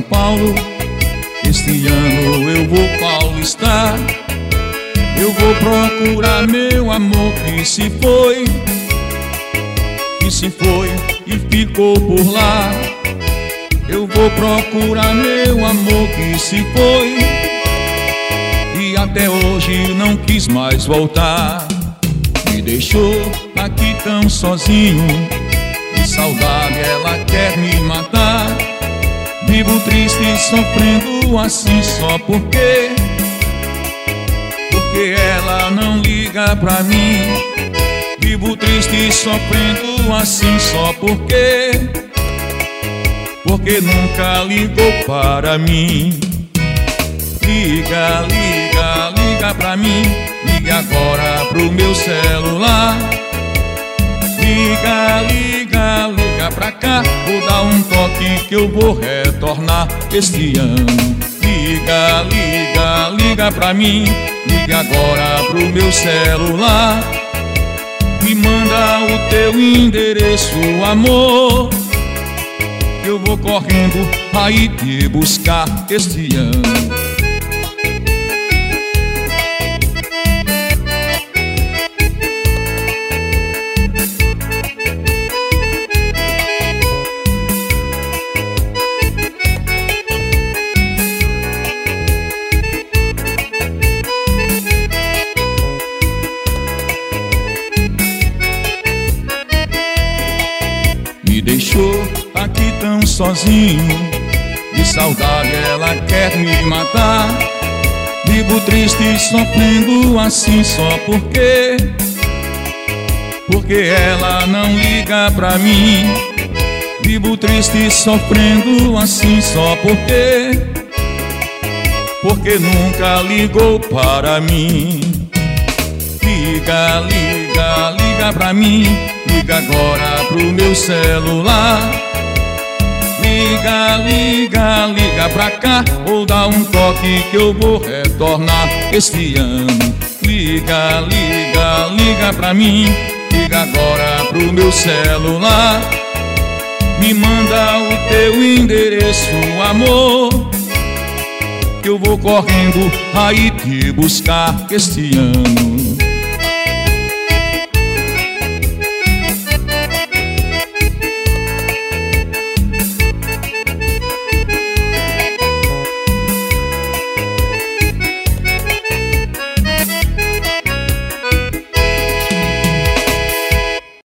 Paulo. Este ano eu vou paulistar. Eu vou procurar meu amor que se foi e ficou por lá. Eu vou procurar meu amor que se foi e até hoje não quis mais voltar. Me deixou aqui tão sozinho, de saudade ela quer me matar. Vivo triste e sofrendo assim só porque ela não liga pra mim. Vivo triste e sofrendo assim só porque nunca ligou para mim. Liga, liga, liga pra mim. Ligue agora pro meu celular. Liga, liga, liga pra cá. Vou dar um toque que eu vou retornar este ano. Liga, liga, liga pra mim. Liga agora pro meu celular. Me manda o teu endereço, amor, que eu vou correndo aí te buscar este ano. Me deixou aqui tão sozinho, de saudade ela quer me matar. Vivo triste e sofrendo assim só porque ela não liga pra mim. Vivo triste e sofrendo assim só porque nunca ligou para mim. Liga, liga, liga pra mim. Liga agora pro meu celular. Liga, liga, liga pra cá. Vou dar um toque que eu vou retornar este ano. Liga, liga, liga pra mim. Liga agora pro meu celular. Me manda o teu endereço, amor, que eu vou correndo aí te buscar este ano.